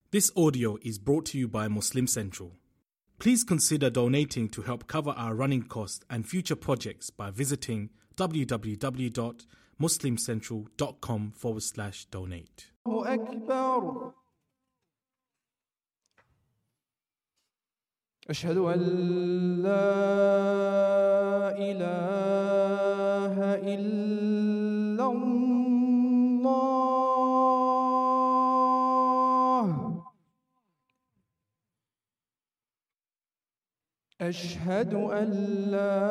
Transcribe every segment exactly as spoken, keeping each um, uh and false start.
This audio is brought to you by Muslim Central. Please consider donating to help cover our running costs and future projects by visiting www.muslimcentral.com forward slash donate. أكبر أشهد أن لا إله إلا الله أشهد أن لا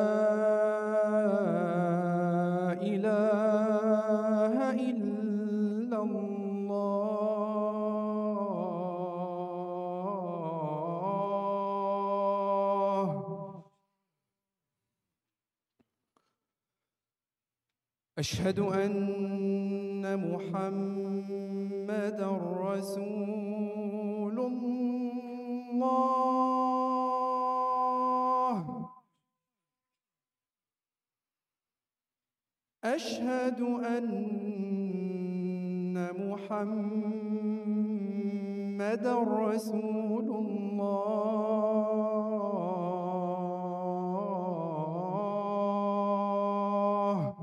إله إلا الله أشهد أن محمدًا رسول الله أشهد أن محمدًا رسول الله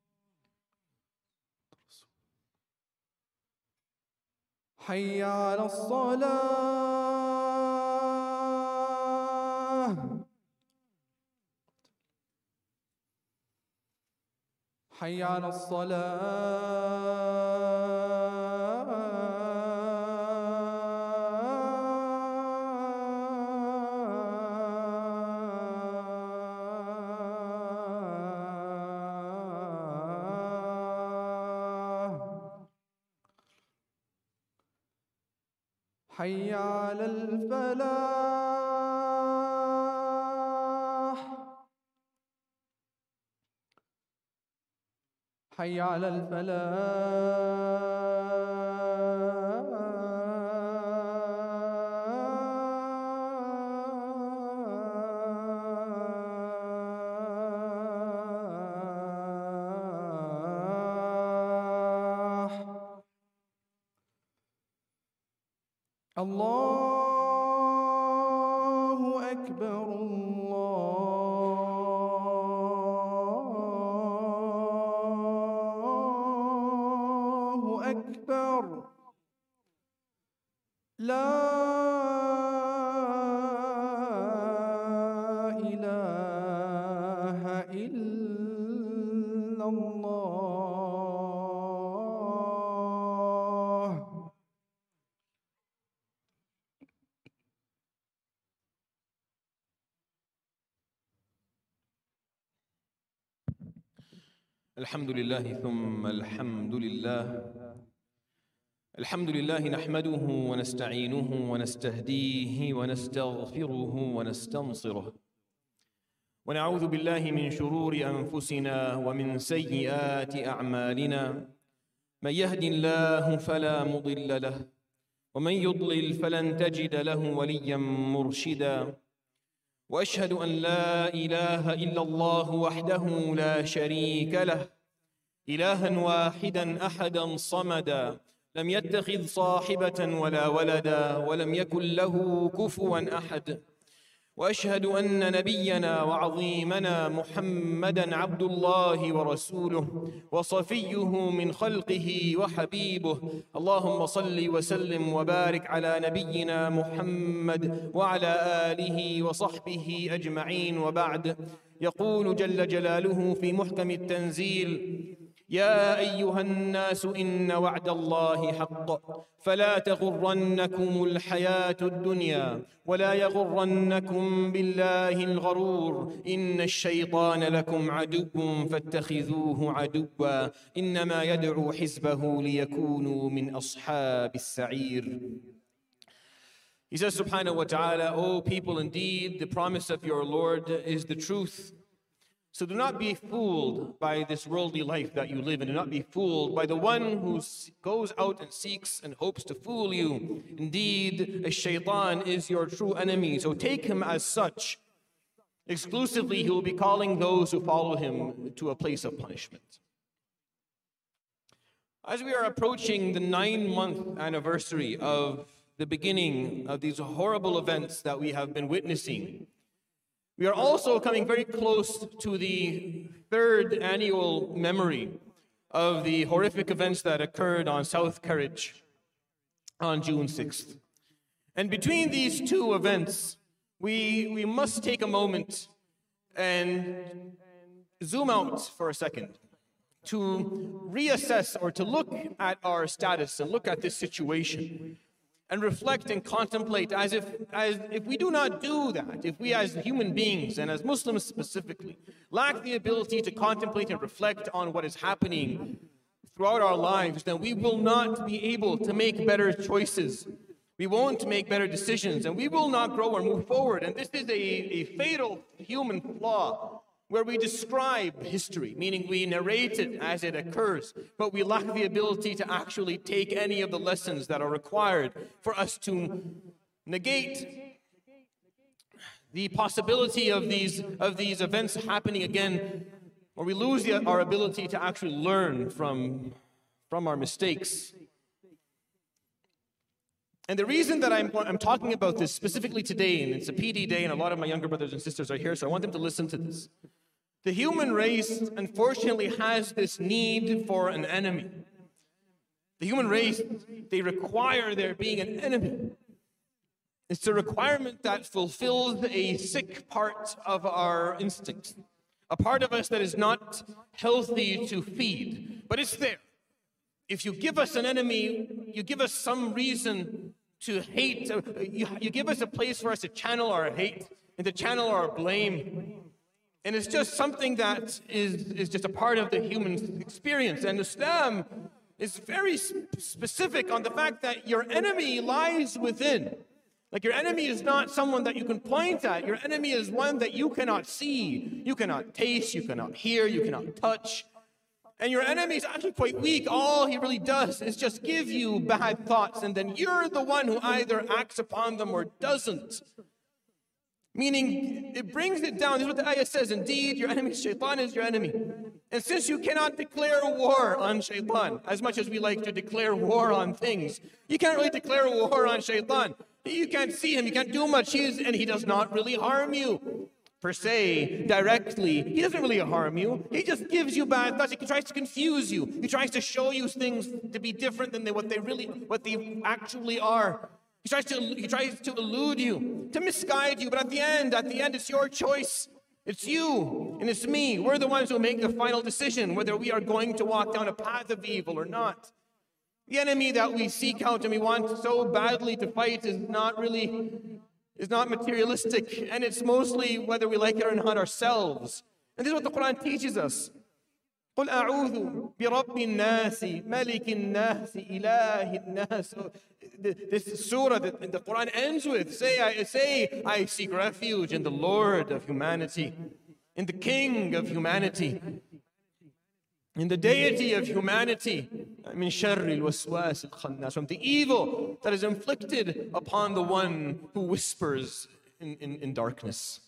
حي على الصلاة حي على الصلاة حي على الفلاح حي على الفلاح الله أكبر الله أكبر لا إله إلا الله الحمد لله ثم الحمد لله الحمد لله نحمده ونستعينه ونستهديه ونستغفره ونستنصره ونعوذ بالله من شرور أنفسنا ومن سيئات أعمالنا من يهد الله فلا مضل له ومن يضلل فلن تجد له وليا مرشدا وأشهد أن لا إله إلا الله وحده لا شريك له إلها واحدا أحدا صمدا لم يتخذ صاحبة ولا ولدا ولم يكن له كفوا أحد وأشهد أن نبينا وعظيمنا محمدا عبد الله ورسوله وصفيه من خلقه وحبيبه اللهم صل وسلم وبارك على نبينا محمد وعلى آله وصحبه أجمعين وبعد يقول جل جلاله في محكم التنزيل يا أيها الناس إن وعد الله حق فلا تغرنكم الحياة الدنيا ولا يغرنكم بالله الغرور إن الشيطان لكم عدو فاتخذوه عدوا إنما يدعو حزبه ليكونوا من أصحاب السعير. He says subhanahu wa ta'ala, O people, indeed the promise of your Lord is the truth. So do not be fooled by this worldly life that you live in. Do not be fooled by the one who goes out and seeks and hopes to fool you. Indeed, a shaitan is your true enemy. So take him as such. Exclusively, he will be calling those who follow him to a place of punishment. As we are approaching the nine-month anniversary of the beginning of these horrible events that we have been witnessing. We are also coming very close to the third annual memory of the horrific events that occurred on South Courage on June sixth. And between these two events, we, we must take a moment and zoom out for a second to reassess or to look at our status and look at this situation and reflect and contemplate as if, as if we do not do that, if we as human beings and as Muslims specifically lack the ability to contemplate and reflect on what is happening throughout our lives, then we will not be able to make better choices. We won't make better decisions, and we will not grow or move forward. And this is a, a fatal human flaw where we describe history, meaning we narrate it as it occurs, but we lack the ability to actually take any of the lessons that are required for us to negate the possibility of these, of these events happening again, or we lose the, our ability to actually learn from, from our mistakes. And the reason that I'm, I'm talking about this specifically today, and it's a P D day, and a lot of my younger brothers and sisters are here, so I want them to listen to this. The human race, unfortunately, has this need for an enemy. The human race, they require there being an enemy. It's a requirement that fulfills a sick part of our instincts, a part of us that is not healthy to feed, but it's there. If you give us an enemy, you give us some reason to hate. You, you give us a place for us to channel our hate and to channel our blame. And it's just something that is, is just a part of the human experience. And Islam is very specific on the fact that your enemy lies within. Like your enemy is not someone that you can point at. Your enemy is one that you cannot see, you cannot taste, you cannot hear, you cannot touch. And your enemy is actually quite weak. All he really does is just give you bad thoughts, and then you're the one who either acts upon them or doesn't. Meaning, it brings it down. This is what the ayah says. Indeed, your enemy, shaitan, is your enemy. And since you cannot declare war on shaitan, as much as we like to declare war on things, you can't really declare war on shaitan. You can't see him, you can't do much, he is, and he does not really harm you. Per se, directly, he doesn't really harm you. He just gives you bad thoughts. He tries to confuse you. He tries to show you things to be different than they, what they really, what they actually are. He tries to, he tries to elude you, to misguide you. But at the end, at the end, it's your choice. It's you and it's me. We're the ones who make the final decision whether we are going to walk down a path of evil or not. The enemy that we seek out and we want so badly to fight is not really. is not materialistic, and it's mostly, whether we like it or not, ourselves. And this is what the Quran teaches us. قُلْ أَعُوذُ بِرَبِّ النَّاسِ مَلِكِ النَّاسِ إِلَهِ النَّاسِ. This surah that the Quran ends with, say I, say, I seek refuge in the Lord of humanity, in the King of humanity, in the deity of humanity, من شر الوسواس الخناس, from the evil that is inflicted upon the one who whispers in, in, in darkness.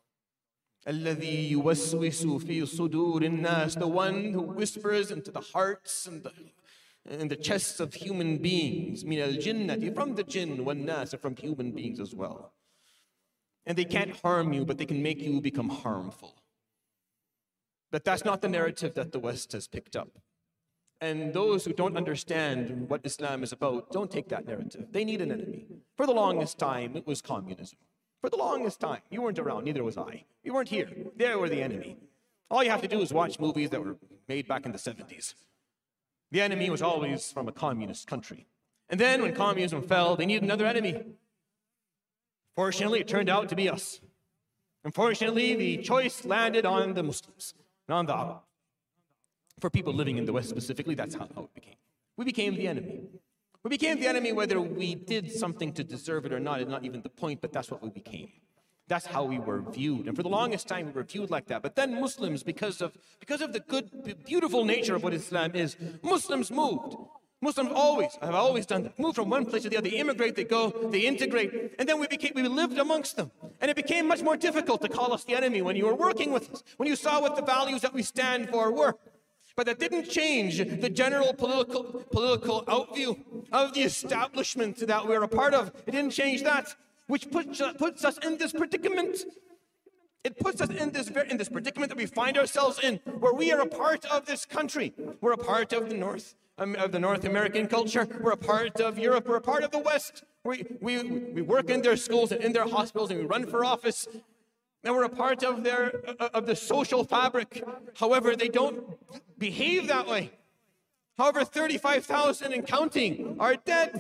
الذي يوسوس في صدور الناس, the one who whispers into the hearts and the, and the chests of human beings. من الجنة, from the jinn, والناس, from human beings as well. And they can't harm you, but they can make you become harmful. But that's not the narrative that the West has picked up. And those who don't understand what Islam is about, don't take that narrative. They need an enemy. For the longest time, it was communism. For the longest time, you weren't around, neither was I. You weren't here. They were the enemy. All you have to do is watch movies that were made back in the seventies. The enemy was always from a communist country. And then when communism fell, they needed another enemy. Fortunately, it turned out to be us. Unfortunately, the choice landed on the Muslims, not on the Arab. For people living in the West specifically, that's how, how it became. We became the enemy. We became the enemy whether we did something to deserve it or not, is not even the point, but that's what we became. That's how we were viewed. And for the longest time, we were viewed like that. But then Muslims, because of, because of the good, beautiful nature of what Islam is, Muslims moved. Muslims always, have always done that. Move from one place to the other. They immigrate, they go, they integrate. And then we became, we lived amongst them. And it became much more difficult to call us the enemy when you were working with us, when you saw what the values that we stand for were. But that didn't change the general political, political outview of the establishment that we're a part of. It didn't change that, which puts, puts us in this predicament. It puts us in this, in this predicament that we find ourselves in, where we are a part of this country. We're a part of the North, um, of the North American culture. We're a part of Europe. We're a part of the West. We, we, we work in their schools and in their hospitals, and we run for office. And we're a part of their of the social fabric. However, they don't behave that way. However, thirty-five thousand and counting are dead.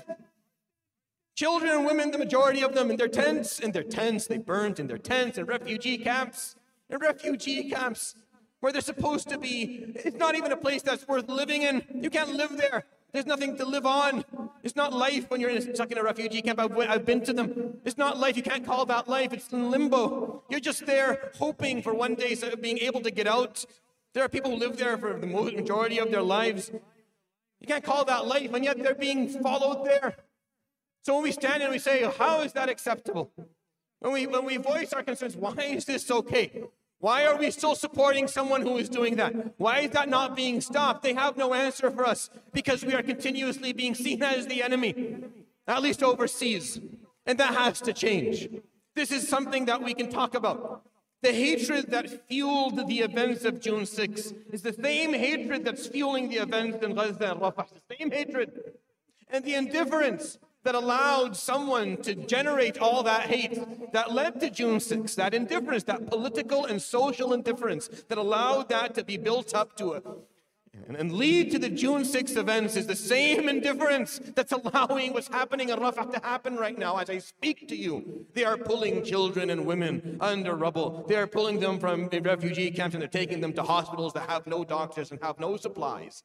Children and women, the majority of them, in their tents, in their tents, they burnt in their tents, in refugee camps, in refugee camps, where they're supposed to be. It's not even a place that's worth living in. You can't live there. There's nothing to live on. It's not life when you're in, stuck in a refugee camp. I've, I've been to them. It's not life. You can't call that life. It's in limbo. You're just there hoping for one day being able to get out. There are people who live there for the majority of their lives. You can't call that life, and yet they're being followed there. So when we stand and we say, how is that acceptable? When we, when we voice our concerns, why is this okay? Why are we still supporting someone who is doing that? Why is that not being stopped? They have no answer for us because we are continuously being seen as the enemy, at least overseas. And that has to change. This is something that we can talk about. The hatred that fueled the events of June sixth is the same hatred that's fueling the events in Gaza and Rafah. The same hatred. And the indifference that allowed someone to generate all that hate that led to June sixth, that indifference, that political and social indifference that allowed that to be built up to it and, and lead to the June sixth events is the same indifference that's allowing what's happening in Rafah to happen right now as I speak to you. They are pulling children and women under rubble. They are pulling them from the refugee camps and they're taking them to hospitals that have no doctors and have no supplies.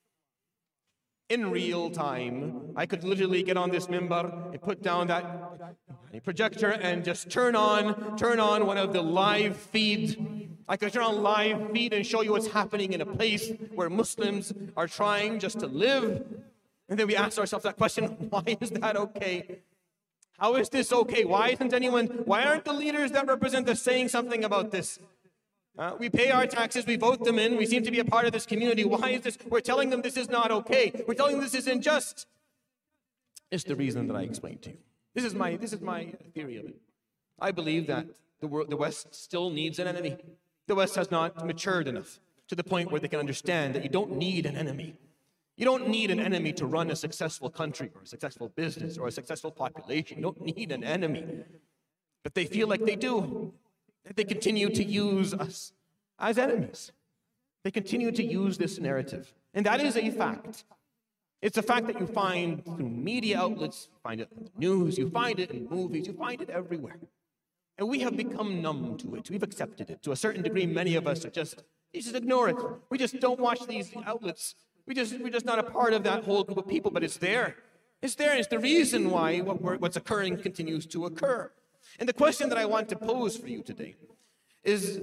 In real time, I could literally get on this mimbar and put down that projector and just turn on, turn on one of the live feeds. I could turn on live feed and show you what's happening in a place where Muslims are trying just to live. And then we ask ourselves that question, why is that okay? How is this okay? Why isn't anyone, why aren't the leaders that represent us saying something about this? Uh, we pay our taxes, we vote them in, we seem to be a part of this community. Why is this? We're telling them this is not okay. We're telling them this is unjust. It's the reason that I explained to you. This is my, this is my theory of it. I believe that the, world, the West still needs an enemy. The West has not matured enough to the point where they can understand that you don't need an enemy. You don't need an enemy to run a successful country or a successful business or a successful population. You don't need an enemy. But they feel like they do. That they continue to use us as enemies. They continue to use this narrative. And that is a fact. It's a fact that you find through media outlets, you find it in the news, you find it in movies, you find it everywhere. And we have become numb to it. We've accepted it. To a certain degree, many of us are just, you just ignore it. We just don't watch these outlets. We just, we're just not a part of that whole group of people, but it's there. It's there, and it's the reason why what we're, what's occurring continues to occur. And the question that I want to pose for you today is,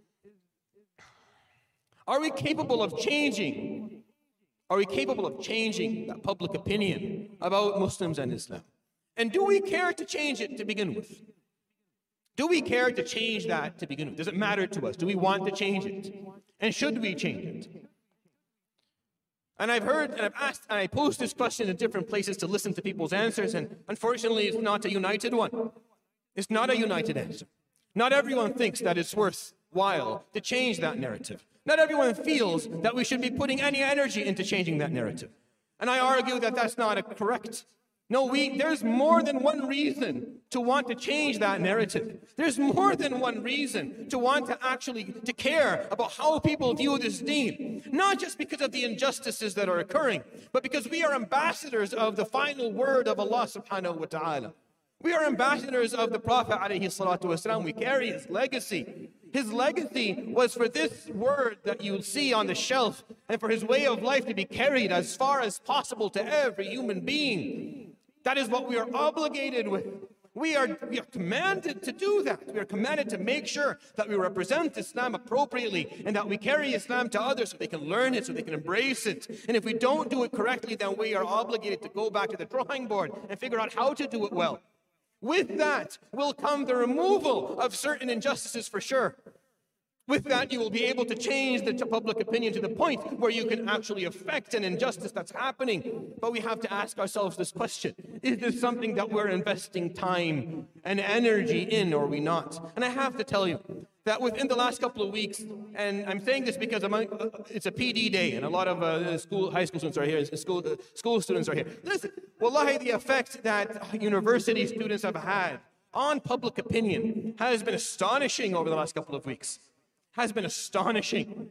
are we capable of changing? Are we capable of changing that public opinion about Muslims and Islam? And do we care to change it to begin with? Do we care to change that to begin with? Does it matter to us? Do we want to change it? And should we change it? And I've heard and I've asked and I posed this question in different places to listen to people's answers, and unfortunately it's not a united one. It's not a united answer. Not everyone thinks that it's worthwhile to change that narrative. Not everyone feels that we should be putting any energy into changing that narrative. And I argue that that's not a correct. No, we, there's more than one reason to want to change that narrative. There's more than one reason to want to actually to care about how people view this deen. Not just because of the injustices that are occurring, but because we are ambassadors of the final word of Allah subhanahu wa ta'ala. We are ambassadors of the Prophet alayhi salatu wasalam. We carry his legacy. His legacy was for this word that you see on the shelf and for his way of life to be carried as far as possible to every human being. That is what we are obligated with. We are, we are commanded to do that. We are commanded to make sure that we represent Islam appropriately and that we carry Islam to others so they can learn it, so they can embrace it. And if we don't do it correctly, then we are obligated to go back to the drawing board and figure out how to do it well. With that will come the removal of certain injustices for sure. With that, you will be able to change the public opinion to the point where you can actually affect an injustice that's happening. But we have to ask ourselves this question: is this something that we're investing time and energy in, or are we not? And I have to tell you that within the last couple of weeks, and I'm saying this because I'm, uh, it's a P D day, and a lot of uh, school, high school students are here, school, uh, school students are here. Listen, wallahi, the effect that university students have had on public opinion has been astonishing over the last couple of weeks. Has been astonishing.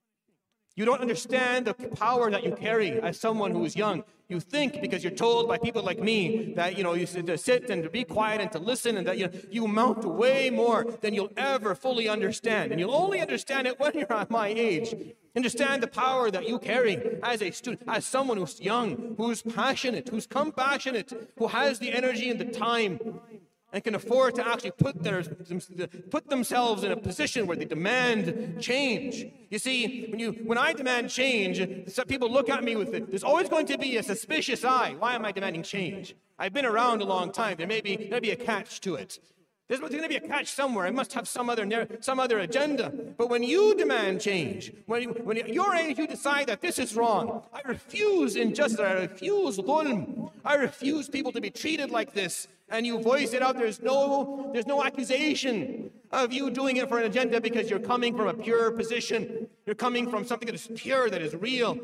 You don't understand the power that you carry as someone who is young. You think because you're told by people like me that, you know, you to sit and to be quiet and to listen, and that, you know, you amount to way more than you'll ever fully understand. And you'll only understand it when you're at my age. Understand the power that you carry as a student, as someone who's young, who's passionate, who's compassionate, who has the energy and the time, and can afford to actually put, their, put themselves in a position where they demand change. You see, when, you, when I demand change, some people look at me with it. There's always going to be a suspicious eye. Why am I demanding change? I've been around a long time. There may be, there may be a catch to it. There's going to be a catch somewhere. I must have some other, some other agenda. But when you demand change, when, you, when at your age you decide that this is wrong, I refuse injustice, I refuse dhulm, I refuse people to be treated like this, and you voice it out, there's no, there's no accusation of you doing it for an agenda because you're coming from a pure position. You're coming from something that is pure, that is real.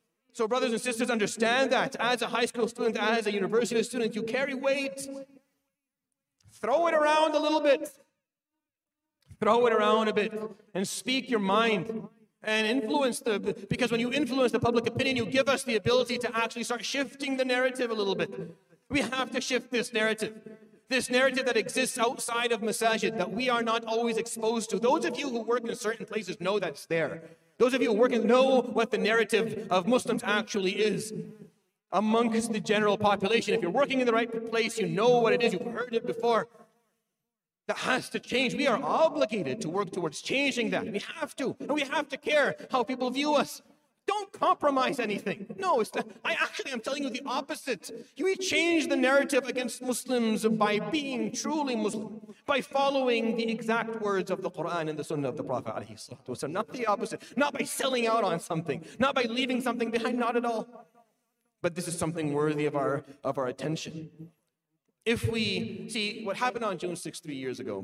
So brothers and sisters, understand that as a high school student, as a university student, you carry weight. Throw it around a little bit. Throw it around a bit and speak your mind and influence the, because when you influence the public opinion, you give us the ability to actually start shifting the narrative a little bit. We have to shift this narrative. This narrative that exists outside of masajid, that we are not always exposed to. Those of you who work in certain places know that's there. Those of you who work in know what the narrative of Muslims actually is amongst the general population. If you're working in the right place, you know what it is. You've heard it before. That has to change. We are obligated to work towards changing that. We have to. And we have to care how people view us. Don't compromise anything. No, it's not. I actually am telling you the opposite. You change the narrative against Muslims by being truly Muslim, by following the exact words of the Quran and the Sunnah of the Prophet ﷺ. Not the opposite. Not by selling out on something. Not by leaving something behind. Not at all. But this is something worthy of our, of our attention. If we see what happened on June sixth three years ago,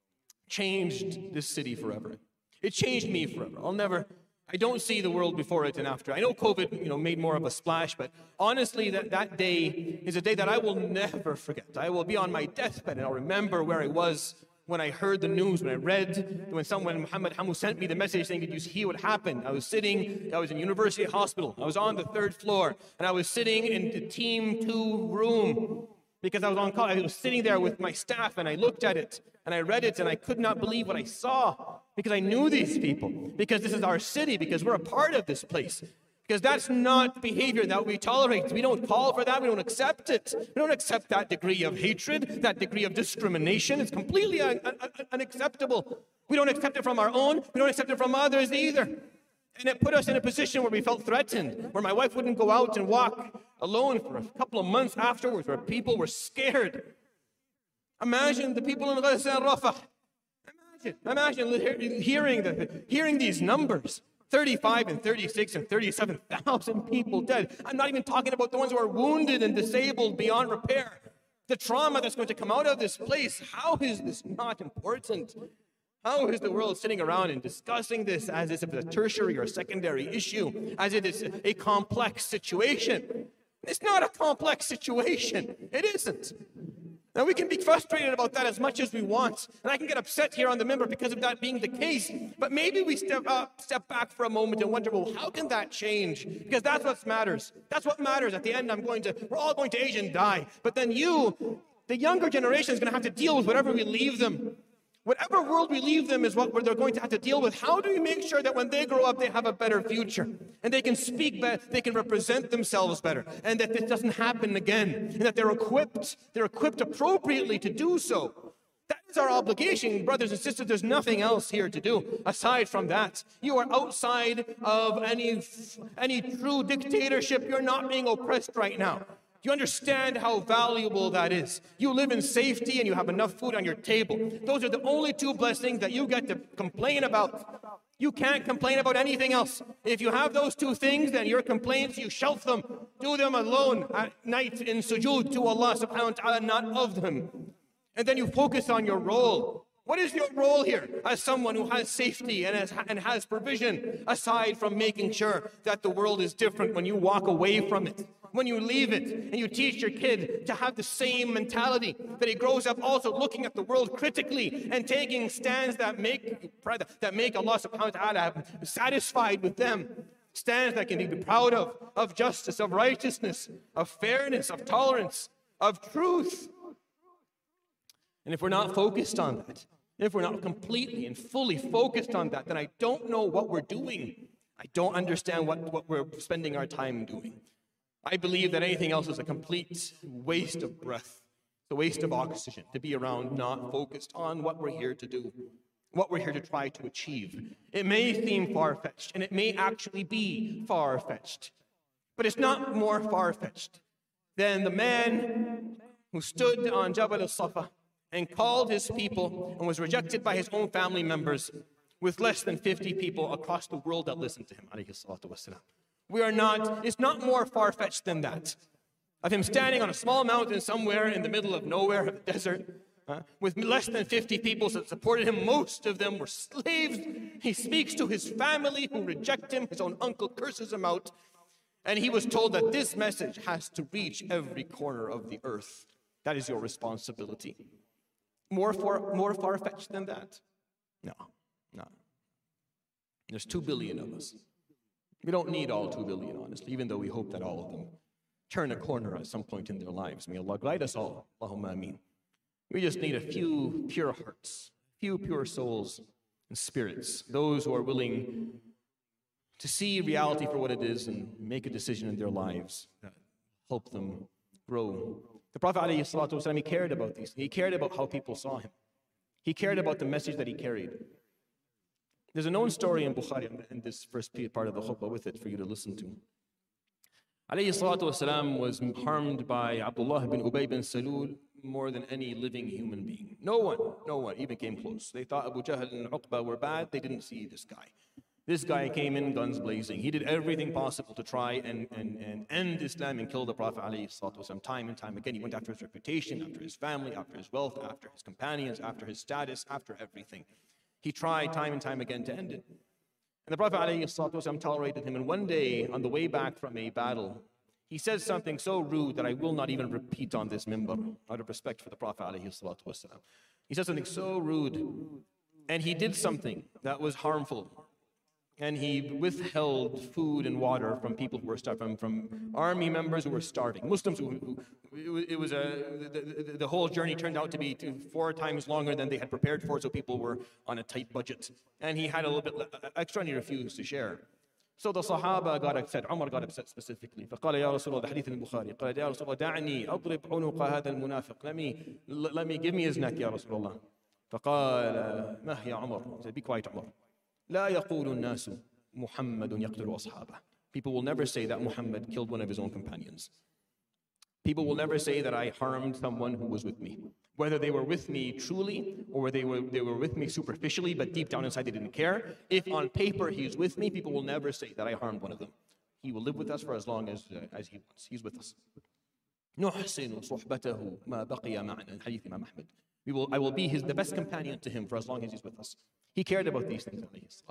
changed this city forever. It changed me forever. I'll never, I don't see the world before it and after. I know COVID, you know, made more of a splash, but honestly, that, that day is a day that I will never forget. I will be on my deathbed and I'll remember where I was when I heard the news, when I read, when someone, Muhammad Hamu, sent me the message saying, did you see what happened? I was sitting, I was in University Hospital. I was on the third floor, and I was sitting in the team two room because I was on call. I was sitting there with my staff, and I looked at it, and I read it, and I could not believe what I saw because I knew these people, because this is our city, because we're a part of this place. Because that's not behavior that we tolerate. We don't call for that. We don't accept it. We don't accept that degree of hatred, that degree of discrimination. It's completely un un unacceptable. We don't accept it from our own. We don't accept it from others either. And it put us in a position where we felt threatened, where my wife wouldn't go out and walk alone for a couple of months afterwards, where people were scared. Imagine the people in Gaza and Rafah. Imagine, imagine hearing, the, hearing these numbers. thirty-five and thirty-six and thirty-seven thousand people dead. I'm not even talking about the ones who are wounded and disabled beyond repair. The trauma that's going to come out of this place. How is this not important? How is the world sitting around and discussing this as if it's a tertiary or secondary issue, as if it's a complex situation? It's not a complex situation. It isn't. Now, we can be frustrated about that as much as we want, and I can get upset here on the member because of that being the case, but maybe we step up, step back for a moment and wonder, well, how can that change? Because that's what matters. That's what matters. At the end, I'm going to, we're all going to age and die, but then you, the younger generation, is going to have to deal with whatever we leave them. Whatever world we leave them is what they're going to have to deal with. How do we make sure that when they grow up, they have a better future? And they can speak better, they can represent themselves better, and that this doesn't happen again, and that they're equipped, they're equipped appropriately to do so. That is our obligation, brothers and sisters. There's nothing else here to do aside from that. You are outside of any, any true dictatorship. You're not being oppressed right now. Do you understand how valuable that is? You live in safety and you have enough food on your table. Those are the only two blessings that you get to complain about. You can't complain about anything else. If you have those two things, then your complaints, you shelf them. Do them alone at night in sujood to Allah subhanahu wa ta'ala, not of them. And then you focus on your role. What is your role here as someone who has safety and has, and has provision, aside from making sure that the world is different when you walk away from it, when you leave it, and you teach your kid to have the same mentality, that he grows up also looking at the world critically and taking stands that make, that make Allah subhanahu wa ta'ala satisfied with them. Stands that can be proud of, of justice, of righteousness, of fairness, of tolerance, of truth. And if we're not focused on that, if we're not completely and fully focused on that, then I don't know what we're doing. I don't understand what, what we're spending our time doing. I believe that anything else is a complete waste of breath, a waste of oxygen, to be around not focused on what we're here to do, what we're here to try to achieve. It may seem far-fetched, and it may actually be far-fetched, but it's not more far-fetched than the man who stood on Jabal al-Safa and called his people and was rejected by his own family members with less than fifty people across the world that listened to him, alayhi salatu wasalam. We are not, it's not more far-fetched than that. Of him standing on a small mountain somewhere in the middle of nowhere, of the desert, uh, with less than fifty people that supported him. Most of them were slaves. He speaks to his family who reject him. His own uncle curses him out. And he was told that this message has to reach every corner of the earth. That is your responsibility. More far, more far-fetched than that? No, no. There's two billion of us. We don't need all two billion, honestly, even though we hope that all of them turn a corner at some point in their lives. May Allah guide us all. Allahumma ameen. We just need a few pure hearts, few pure souls and spirits, those who are willing to see reality for what it is and make a decision in their lives that help them grow. The Prophet ﷺ, he cared about these. He cared about how people saw him. He cared about the message that he carried. There's a known story in Bukhari, in this first part of the khutbah with it for you to listen to. Alayhi salatu wasalam was harmed by Abdullah bin Ubay bin Salul more than any living human being. No one, no one even came close. They thought Abu Jahl and Uqba were bad. They didn't see this guy. This guy came in guns blazing. He did everything possible to try and, and, and end Islam and kill the Prophet alayhi salatu wasalam time and time again. He went after his reputation, after his family, after his wealth, after his companions, after his status, after everything. He tried time and time again to end it. And the Prophet ﷺ tolerated him. And one day, on the way back from a battle, he says something so rude that I will not even repeat on this minbar, out of respect for the Prophet ﷺ. He said something so rude, and he did something that was harmful. And he withheld food and water from people who were starving, from army members who were starving, Muslims who, who it was a, the, the, the whole journey turned out to be two, four times longer than they had prepared for, so people were on a tight budget. And he had a little bit extra and he refused to share. So the Sahaba got upset, Umar got upset specifically. فقال يا رسول الله, the hadith in Bukhari, قال يا رسول الله دعني أضرب عنق هذا المنافق. Let me, let me, give me his neck, يا رسول الله. فقال ما يا عمر. He said, be quiet, Umar. لا يقول الناس محمد يقتل أصحابه. People will never say that Muhammad killed one of his own companions. People will never say that I harmed someone who was with me. Whether they were with me truly or they were, they were with me superficially, but deep down inside they didn't care. If on paper he's with me, people will never say that I harmed one of them. He will live with us for as long as, uh, as he wants. He's with us. نحسن صحبته ما بقي معنا. حديث Imam Ahmad. We will, I will be his, the best companion to him for as long as he's with us. He cared about these things.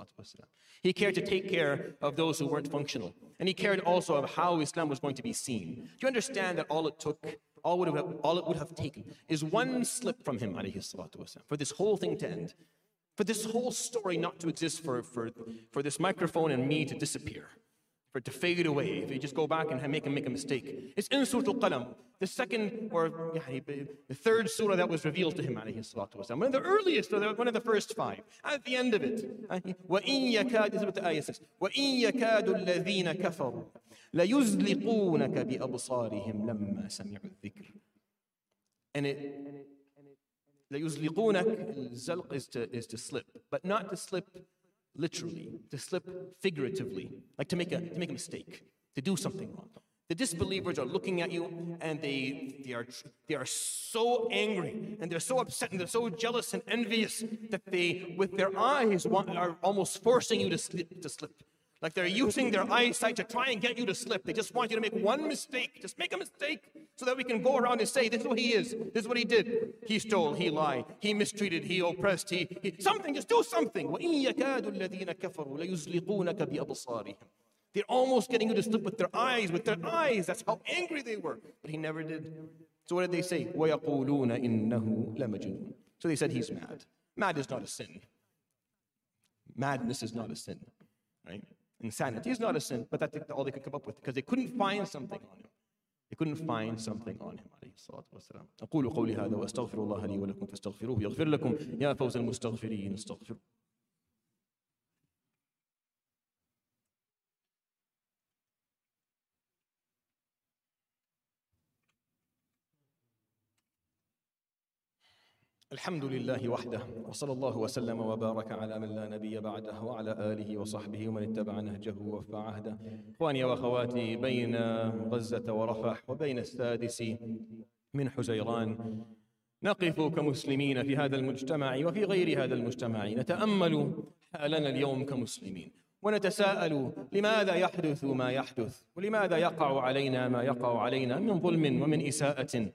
He cared to take care of those who weren't functional. And he cared also of how Islam was going to be seen. Do you understand that all it took, all, would have, all it would have taken is one slip from him, for this whole thing to end, for this whole story not to exist, for, for, for this microphone and me to disappear, for it to fade away, if you just go back and make him make a mistake. It's in Surah Al-Qalam, the second or the third surah that was revealed to him, alayhi salatu wasalam. One of the earliest, or one of the first five. At the end of it, وَإِن يَكَادُ, this is what the ayah says, وَإِن يَكَادُ الَّذِينَ كَفَرُوا لَيُزْلِقُونَكَ بِأَبْصَارِهِمْ لَمَّا سَمِعُوا الذِّكْرَ. And it, لَيُزْلِقُونَكَ, zalq is to, is to slip, but not to slip literally, to slip figuratively, like to make a, to make a mistake, to do something wrong. The disbelievers are looking at you, and they, they, are, they are so angry, and they're so upset, and they're so jealous and envious that they, with their eyes, want, are almost forcing you to slip, to slip. Like they're using their eyesight to try and get you to slip. They just want you to make one mistake. Just make a mistake so that we can go around and say, this is what he is. This is what he did. He stole, he lied, he mistreated, he oppressed, he, he something, just do something. وَإِن يَكَادُ الَّذِينَ كَفَرُوا لَيُزْلِقُونَكَ بِأَبْصَارِهِمْ. They're almost getting you to slip with their eyes, with their eyes. That's how angry they were. But he never did. So what did they say? وَيَقُولُونَ إِنَّهُ لَمَجْنُونَ. So they said he's mad. Mad is not a sin. Madness is not a sin, right? Insanity is not a sin, but that's all they could come up with because they couldn't find something on him. They couldn't find something on him. عليه الصلاة والسلام. أقول قولي هذا وأستغفر الله لي ولكم فاستغفروه يغفر لكم يا فوز المستغفرين استغفروا. الحمد لله وحده وصلى الله وسلم وبارك على من لا نبي بعده وعلى آله وصحبه ومن اتبع نهجه ووفى عهده. إخواني وأخواتي، بين غزة ورفح وبين السادس من حزيران نقف كمسلمين في هذا المجتمع وفي غير هذا المجتمع، نتأمل حالنا اليوم كمسلمين ونتساءل لماذا يحدث ما يحدث، ولماذا يقع علينا ما يقع علينا من ظلم ومن إساءة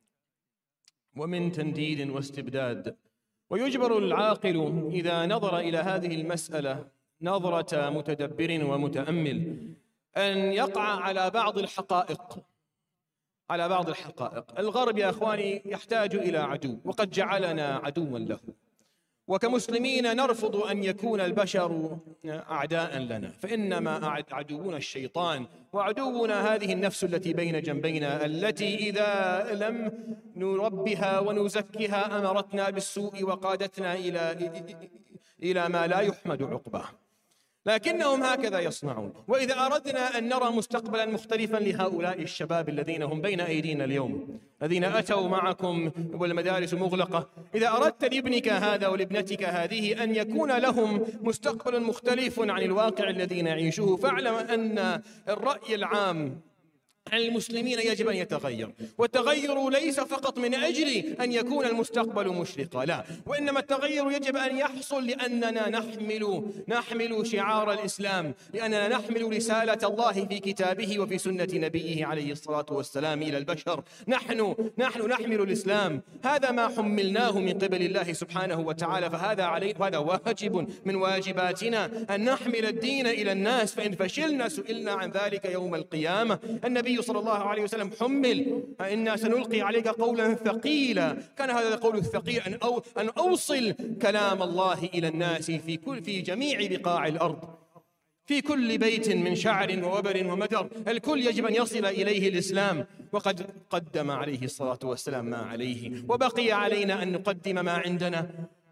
ومن تنديد واستبداد. ويجبر العاقل إذا نظر إلى هذه المسألة نظرة متدبر ومتأمل أن يقع على بعض الحقائق على بعض الحقائق. الغرب يا أخواني يحتاج إلى عدو، وقد جعلنا عدوا له، وكمسلمين نرفض أن يكون البشر أعداء لنا، فإنما عدونا الشيطان، وعدونا هذه النفس التي بين جنبينا التي إذا لم نربها ونزكها أمرتنا بالسوء وقادتنا إلى إلى ما لا يحمد عقباه. لكنهم هكذا يصنعون. وإذا أردنا أن نرى مستقبلا مختلفا لهؤلاء الشباب الذين هم بين أيدينا اليوم، الذين أتوا معكم والمدارس مغلقة، إذا أردت لابنك هذا ولابنتك هذه أن يكون لهم مستقبل مختلف عن الواقع الذي نعيشه، فاعلم أن الرأي العام المسلمين يجب أن يتغير، والتغير ليس فقط من أجل أن يكون المستقبل مشرقا، لا، وإنما التغير يجب أن يحصل لأننا نحمل نحمل شعار الإسلام، لأننا نحمل رسالة الله في كتابه وفي سنة نبيه عليه الصلاة والسلام إلى البشر. نحن نحن نحمل الإسلام، هذا ما حملناه من قبل الله سبحانه وتعالى، فهذا عليه هذا واجب من واجباتنا أن نحمل الدين إلى الناس، فإن فشلنا سئلنا عن ذلك يوم القيامة. النبي صلى الله عليه وسلم حمل إنا سنلقي عليك قولا ثقيلا، كان هذا القول الثقيل أن أو أن أوصل كلام الله إلى الناس في كل في جميع بقاع الأرض، في كل بيت من شعر ووبر ومدر، الكل يجب أن يصل إليه الإسلام، وقد قدم عليه الصلاة والسلام ما عليه، وبقي علينا أن نقدم ما عندنا.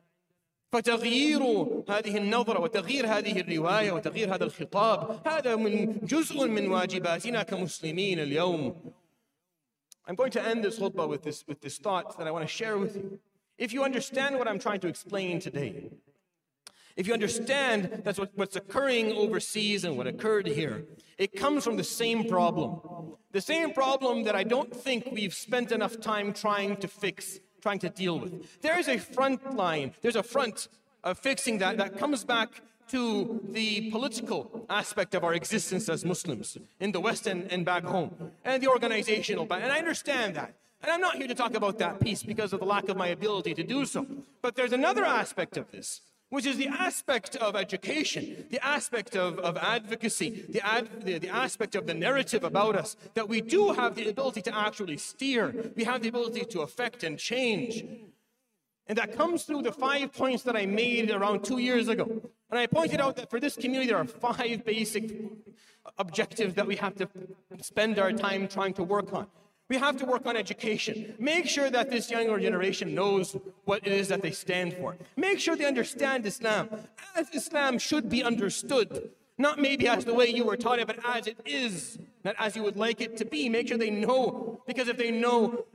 فتغيير هذه النظرة وتغيير هذه الرواية وتغيير هذا الخطاب هذا من جزء من واجباتنا كمسلمين اليوم. I'm going to end this khutbah with this, with this thought that I want to share with you. If you understand what I'm trying to explain today, if you understand that's what, what's occurring overseas and what occurred here, it comes from the same problem. The same problem that I don't think we've spent enough time trying to fix, trying to deal with. There is a front line, there's a front of fixing that that comes back to the political aspect of our existence as Muslims in the West and, and back home, and the organizational, and I understand that. And I'm not here to talk about that piece because of the lack of my ability to do so. But there's another aspect of this, which is the aspect of education, the aspect of, of advocacy, the, ad, the, the aspect of the narrative about us, that we do have the ability to actually steer, we have the ability to affect and change. And that comes through the five points that I made around two years ago. And I pointed out that for this community, there are five basic objectives that we have to spend our time trying to work on. We have to work on education. Make sure that this younger generation knows what it is that they stand for. Make sure they understand Islam as Islam should be understood. Not maybe as the way you were taught it, but as it is, not as you would like it to be. Make sure they know, because if they know,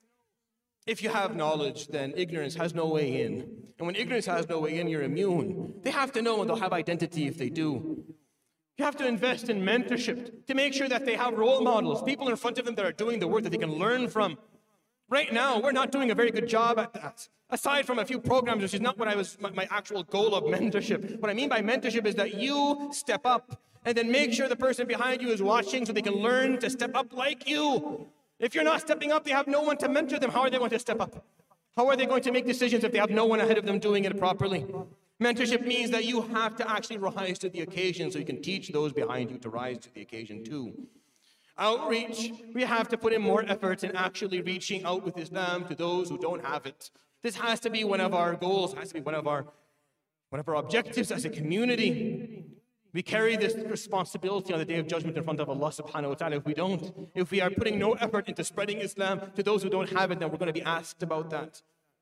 if you have knowledge, then ignorance has no way in. And when ignorance has no way in, you're immune. They have to know, and they'll have identity if they do. You have to invest in mentorship to make sure that they have role models, people in front of them that are doing the work that they can learn from. Right now, we're not doing a very good job at that. Aside from a few programs, which is not what I was, my, my actual goal of mentorship. What I mean by mentorship is that you step up and then make sure the person behind you is watching so they can learn to step up like you. If you're not stepping up, they have no one to mentor them. How are they going to step up? How are they going to make decisions if they have no one ahead of them doing it properly? Mentorship means that you have to actually rise to the occasion so you can teach those behind you to rise to the occasion too. Outreach, we have to put in more efforts in actually reaching out with Islam to those who don't have it. This has to be one of our goals, has to be one of our, one of our objectives as a community. We carry this responsibility on the Day of Judgment in front of Allah subhanahu wa ta'ala. If we don't, if we are putting no effort into spreading Islam to those who don't have it, then we're going to be asked about that.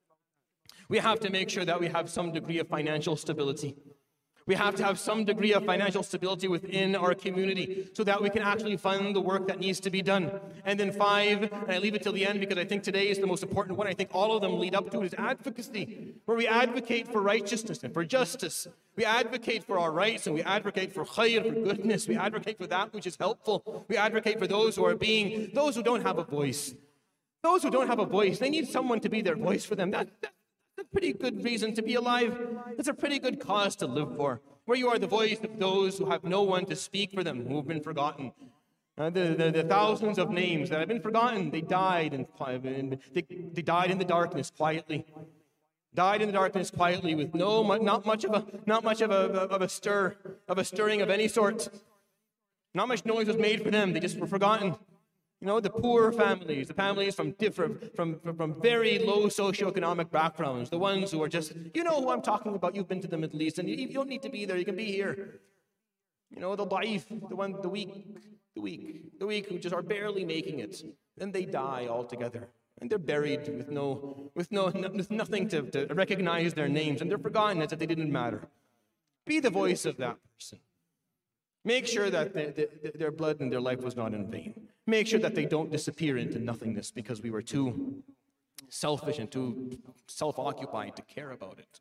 We have to make sure that we have some degree of financial stability. We have to have some degree of financial stability within our community so that we can actually fund the work that needs to be done. And then five, and I leave it till the end because I think today is the most important one. I think all of them lead up to it, is advocacy, where we advocate for righteousness and for justice. We advocate for our rights and we advocate for khair, for goodness. We advocate for that which is helpful. We advocate for those who are being, those who don't have a voice. Those who don't have a voice, they need someone to be their voice for them. That, that, That's a pretty good reason to be alive. It's a pretty good cause to live for, where you are the voice of those who have no one to speak for them, who have been forgotten. Uh, the, the, the thousands of names that have been forgotten, they died in, they, they died in the darkness quietly. Died in the darkness quietly with no, not much of a, not much of a, of a stir, of a stirring of any sort. Not much noise was made for them. They just were forgotten. You know, the poor families, the families from different, from, from, from very low socioeconomic backgrounds, the ones who are just, you know who I'm talking about, you've been to the Middle East, and you, you don't need to be there, you can be here. You know, the da'if, the one, the weak, the weak, the weak who just are barely making it. Then they die altogether. And they're buried with no, with no, with nothing to, to recognize their names, and they're forgotten as if they didn't matter. Be the voice of that person. Make sure that the, the, their blood and their life was not in vain. Make sure that they don't disappear into nothingness because we were too selfish and too self-occupied to care about it.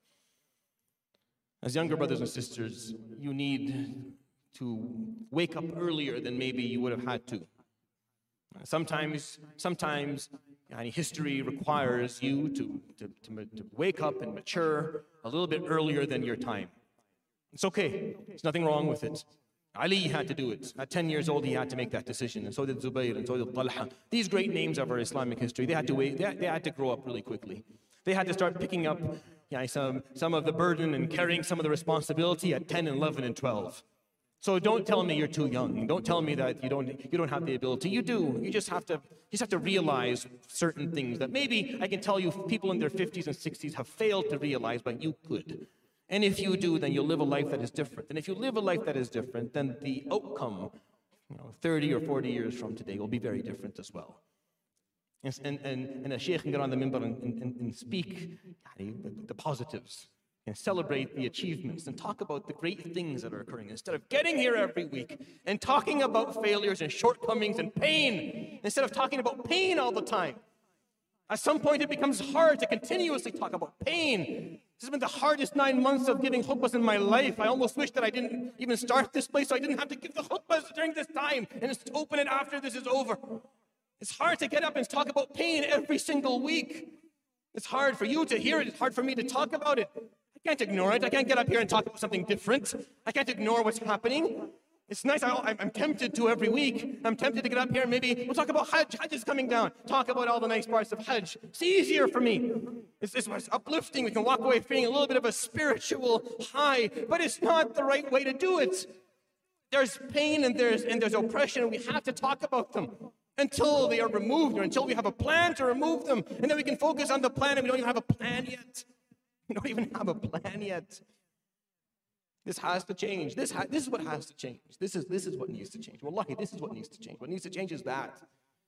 As younger brothers and sisters, you need to wake up earlier than maybe you would have had to. Sometimes, sometimes history requires you to, to, to, to wake up and mature a little bit earlier than your time. It's okay. There's nothing wrong with it. Ali had to do it. At ten years old, he had to make that decision, and so did Zubayr, and so did Talha. These great names of our Islamic history, they had to wait. They had, they had to grow up really quickly. They had to start picking up you know, some, some of the burden and carrying some of the responsibility at ten, eleven, and twelve. So don't tell me you're too young. Don't tell me that you don't, you don't have the ability. You do. You just have to, you just have to realize certain things that maybe I can tell you people in their fifties and sixties have failed to realize, but you could. And if you do, then you'll live a life that is different. And if you live a life that is different, then the outcome, you know, thirty or forty years from today will be very different as well. And, and, and a sheikh can get on the minbar and, and, and speak the positives and celebrate the achievements and talk about the great things that are occurring instead of getting here every week and talking about failures and shortcomings and pain instead of talking about pain all the time. At some point, it becomes hard to continuously talk about pain. This has been the hardest nine months of giving khutbahs in my life. I almost wish that I didn't even start this place so I didn't have to give the khutbahs during this time and just open it after this is over. It's hard to get up and talk about pain every single week. It's hard for you to hear it. It's hard for me to talk about it. I can't ignore it. I can't get up here and talk about something different. I can't ignore what's happening. It's nice. I, I'm tempted to every week. I'm tempted to get up here and maybe we'll talk about Hajj. Hajj is coming down. Talk about all the nice parts of Hajj. It's easier for me. It's, it's, it's uplifting. We can walk away feeling a little bit of a spiritual high, but it's not the right way to do it. There's pain and there's, and there's oppression, and we have to talk about them until they are removed or until we have a plan to remove them. And then we can focus on the plan, and we don't even have a plan yet. We don't even have a plan yet. This has to change. This, ha this is what has to change. This is, this is what needs to change. Wallahi, this is what needs to change. What needs to change is that.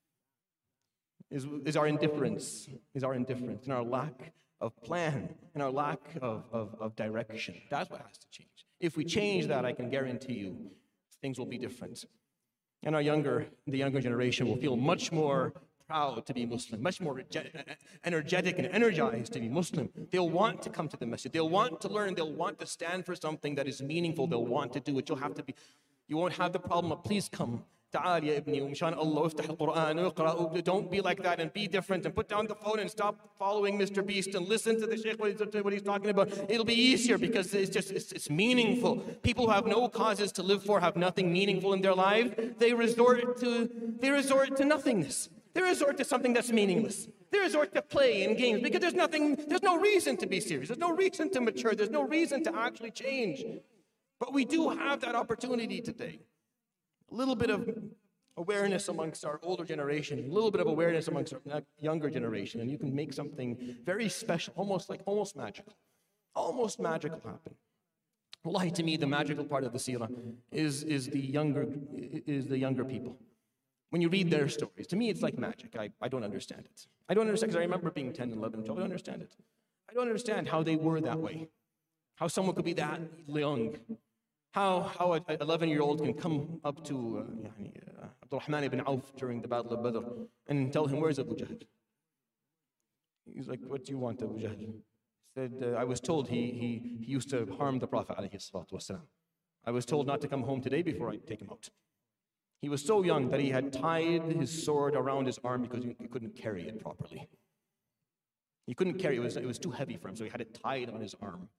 Is, is our indifference. Is our indifference and our lack of plan and our lack of, of, of direction. That's what has to change. If we change that, I can guarantee you things will be different. And our younger, the younger generation will feel much more proud to be Muslim, much more energetic and energized to be Muslim. They'll want to come to the masjid. They'll want to learn. They'll want to stand for something that is meaningful. They'll want to do it. You'll have to be, You won't have the problem of, please come. تعال يا ابني ومشان الله وافتح القرآن واقرأ. Don't be like that and be different and put down the phone and stop following Mister Beast and listen to the Sheikh what he's, what he's talking about. It'll be easier because it's just it's, it's meaningful. People who have no causes to live for, have nothing meaningful in their life, they resort to they resort to nothingness. They resort to something that's meaningless. They resort to play and games because there's nothing, there's no reason to be serious. There's no reason to mature. There's no reason to actually change. But we do have that opportunity today. A little bit of awareness amongst our older generation, a little bit of awareness amongst our younger generation, and you can make something very special, almost like, almost magical. Almost magical happen. Wallahi, to me, the magical part of the seerah is, is, the, younger, is the younger people. When you read their stories, to me, it's like magic. I, I don't understand it. I don't understand, because I remember being ten, eleven, twelve. I don't understand it. I don't understand how they were that way. How someone could be that young. How, how an eleven-year-old can come up to uh, uh, Abdurrahman ibn Auf during the Battle of Badr and tell him, where's Abu Jahl? He's like, what do you want, Abu Jahl? He said, uh, I was told he, he, he used to harm the Prophet ﷺ. I was told not to come home today before I take him out. He was so young that he had tied his sword around his arm because he, he couldn't carry it properly. He couldn't carry it, it was, it was too heavy for him, so he had it tied on his arm.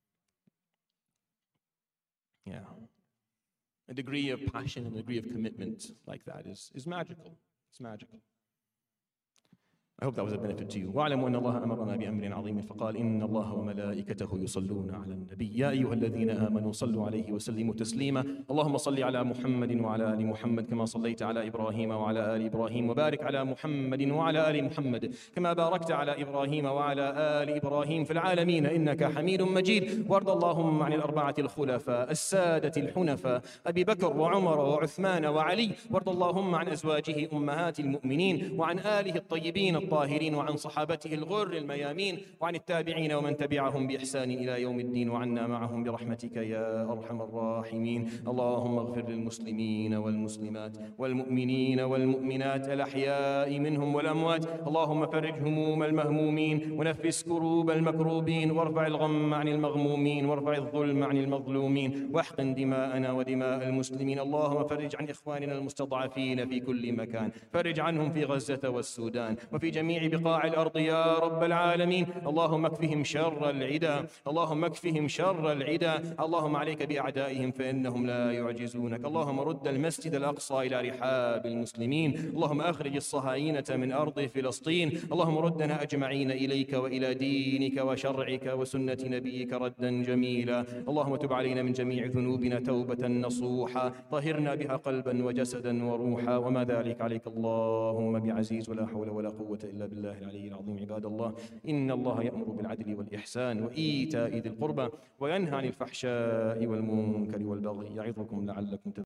Yeah. A degree of passion and a degree of commitment like that is, is magical. It's magical. I hope that was a benefit to you. وَاعْلَمُوا أَنَّ اللَّهَ أَمَرَنَا بِأَمْرٍ عَظِيمٍ فَقَالَ إِنَّ اللَّهَ وَمَلَائِكَتَهُ يُصَلُّونَ عَلَى النَّبِيِّ يَا أَيُّهَا الَّذِينَ آمَنُوا صَلُّوا عَلَيْهِ وَسَلِّمُوا تَسْلِيمًا اللهم صل على محمد وعلى آل محمد كما صليت على إبراهيم وعلى آل إبراهيم وبارك على محمد وعلى آل محمد كما باركت على إبراهيم وعلى آل إبراهيم في العالمين إنك حميد مجيد وارض اللهم عن الأربعة الخلفاء السادة الحنفاء أبي بكر وعمر وعثمان وعلي وارض اللهم عن أزواجه أمهات المؤمنين وعن آله الطيبين الطاهرين وعن صحابته الغر الميامين وعن التابعين ومن تبعهم بإحسان إلى يوم الدين وعنا معهم برحمتك يا أرحم الراحمين اللهم اغفر للمسلمين والمسلمات والمؤمنين والمؤمنات الأحياء منهم والأموات اللهم فرج هموم المهمومين ونفس كروب المكروبين وارفع الغم عن المغمومين وارفع الظلم عن المظلومين واحقن دماءنا ودماء المسلمين اللهم فرج عن إخواننا المستضعفين في كل مكان فرج عنهم في غزة والسودان وفي جميع بقاع الأرض يا رب العالمين اللهم اكفهم شر العدا اللهم اكفهم شر العدا اللهم عليك بأعدائهم فإنهم لا يعجزونك اللهم رد المسجد الأقصى إلى رحاب المسلمين اللهم أخرج الصهاينة من أرض فلسطين اللهم ردنا أجمعين إليك وإلى دينك وشرعك وسنة نبيك ردا جميلا اللهم تب علينا من جميع ذنوبنا توبة نصوحا طهرنا بها قلبا وجسدا وروحا وما ذلك عليك اللهم بعزيز ولا حول ولا قوة إلا بالله العلي العظيم عباد الله إن الله يأمر بالعدل والإحسان وإيتاء ذي القربى وينهى عن الفحشاء والمنكر والبغي يعظكم لعلكم تذكرون